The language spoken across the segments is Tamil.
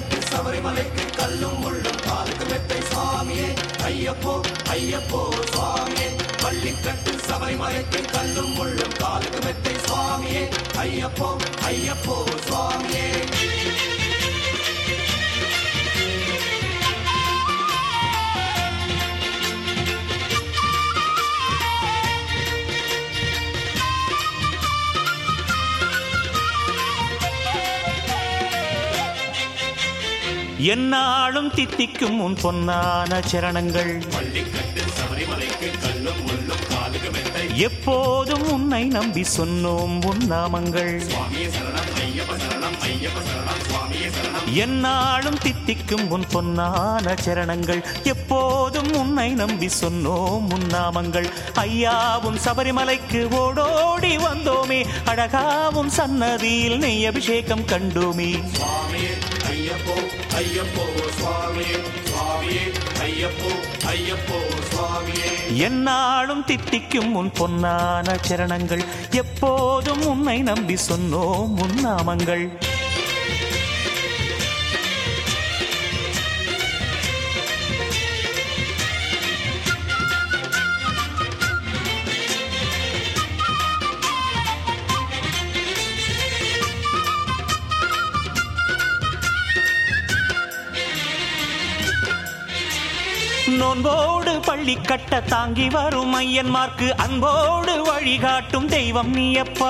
கட்டு சபரிமலைக்கு கல்லும் முள்ளும் காலுக்கு மெத்தை சுவாமியே ஐயப்போ ஐயப்போ சுவாமியே பள்ளிக்கட்டு சபரிமலைக்கு கல்லும் முள்ளும் காலுக்கு மெத்தை சுவாமியே ஐயப்போ ஐயப்போ சுவாமியே என்னாலும் தித்திக்கும் உன் பொன்னான சரணங்கள் எப்போதும் உன்னை நம்பி சொன்னோம் உன் நாமங்கள் என்னாலும் தித்திக்கும் உன் பொன்னான சரணங்கள் எப்போதும் உன்னை நம்பி சொன்னோம் உன் நாமங்கள் ஐயாவும் சபரிமலைக்கு ஓடோடி வந்தோமே அழகாவும் சன்னதியில் நெய் அபிஷேகம் கண்டோமே ஐயப்போ ஐயப்போ சுவாமியே சுவாமியே ஐயப்போ ஐயப்போ சுவாமியே என்னாலும் தித்திக்கும் உன் பொன்னான சரணங்கள் எப்போதும் உன்னை நம்பி சொன்னோம் உன் நாமங்கள் நோன்போடு பள்ளி கட்ட தாங்கி வரும் ஐயன்மார்க்கு அன்போடு வழிகாட்டும் தெய்வம் நீயப்பா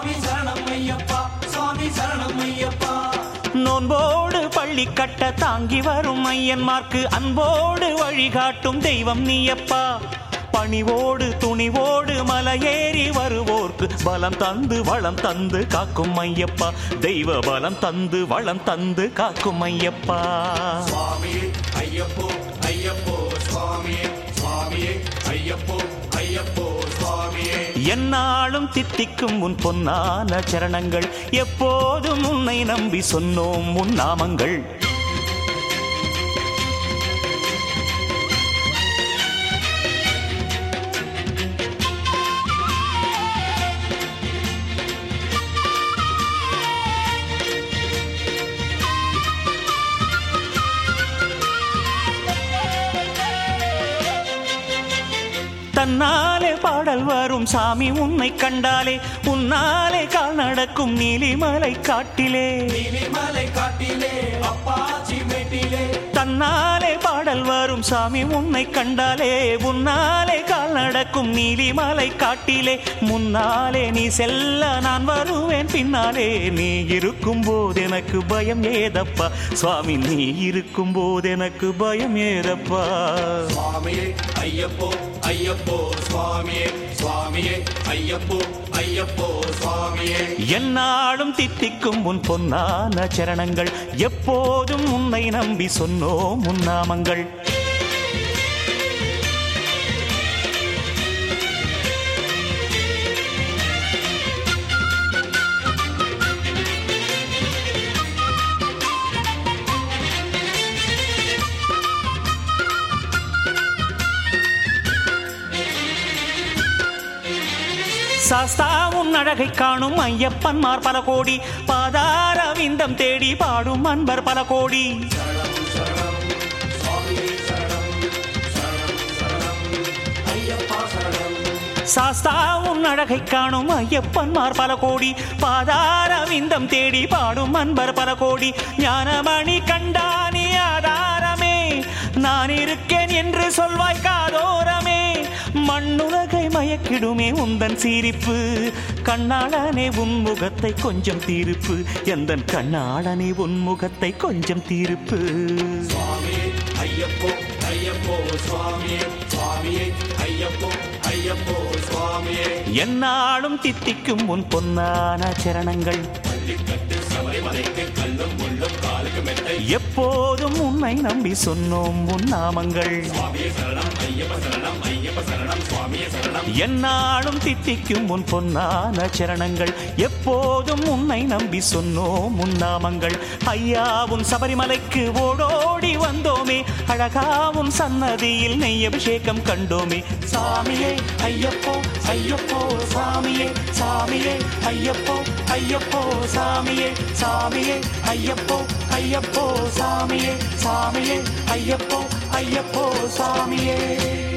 நோன்போடு பள்ளி கட்ட தாங்கி வரும் ஐயன்மார்க்கு அன்போடு வழிகாட்டும் தெய்வம் நீயப்பா பணிவோடு துணிவோடு மலையேறி வருவோர்க்கு பலம் தந்து வளம் தந்து காக்கும் ஐயப்பா தெய்வ பலம் தந்து வளம் தந்து காக்கும் ஐயப்பா சுவாமியே ஐயப்போ ஐயப்போ சுவாமியே சுவாமியே ஐயப்போ ஐயப்போ சுவாமியே என்னாலும் தித்திக்கும் உன் பொன்னான சரணங்கள் எப்போதும் உன்னை நம்பி சொன்னோம் உன் நாமங்கள் தன்னாலே பாடல் வரும் சாமி உன்னை கண்டாலே உன்னாலே கால் நடக்கும் நீலிமலை காட்டிலே அப்பாச்சி மேட்டிலே தன்னாலே பாடல் வரும் சாமி உன்னை கண்டாலே உன்னாலே கால் நடக்கும் நீலிமலை காட்டிலே முன்னாலே நீ செல்ல நான் வருவேன் பின்னாலே நீ இருக்கும் போது எனக்கு பயம் ஏதப்பா சுவாமி நீ இருக்கும் போது எனக்கு பயம் ஏதப்பா சுவாமியே ஐயப்போ ஐயப்போ சுவாமியே சுவாமியே ஐயப்போ ஐயப்போ சுவாமியே என்னாலும் தித்திக்கும் உன் பொன்னான சரணங்கள் எப்போதும் உன்னை நம்பி சொன்னோம் உன் நாமங்கள் சாஸ்தா உன் அழகை காணும் ஐயப்பன்மார் பல கோடி பாதார விந்தம் தேடி பாடும் அன்பர் பல கோடி சாஸ்தா உன் அழகை காணும் ஐயப்பன்மார் பல கோடி பாதார விந்தம் தேடி பாடும் அன்பர் பல கோடி ஞானமணி கண்டானி ஆதாரமே நான் இருக்கேன் என்று சொல்வாய் காதோரமே மண்ணுலகை மயக்கிடுமே உந்தன் சிரிப்பு கண்ணாளனே உன் முகத்தை கொஞ்சம் தீர்ப்பு எந்தன் கண்ணாளனே உன் முகத்தை கொஞ்சம் தீர்ப்பு சுவாமியே ஐயப்போ ஐயப்போ சுவாமியே சுவாமியே ஐயப்போ ஐயப்போ சுவாமியே என்னாலும் தித்திக்கும் உன் பொன்னான சரணங்கள் எப்போதும் உன்னை நம்பி சொன்னோம் உன் நாமங்கள் என்னாலும் தித்திக்கும் உன் பொன்னான சரணங்கள் எப்போதும் உன்னை நம்பி சொன்னோம் உன் நாமங்கள் ஐயாவும் சபரிமலைக்கு ஓடோடி வந்தோமே அழகாவும் சன்னதியில் நெய் அபிஷேகம் கண்டோமே சாமியே ஐயப்போ ஐயப்போ சாமியே சாமியே ஐயப்போ ஐயப்போ சாமியே சாமியே ஐயப்போ ஐயப்போ சாமியே சாமியே ஐயப்போ ஐயப்போ சாமியே.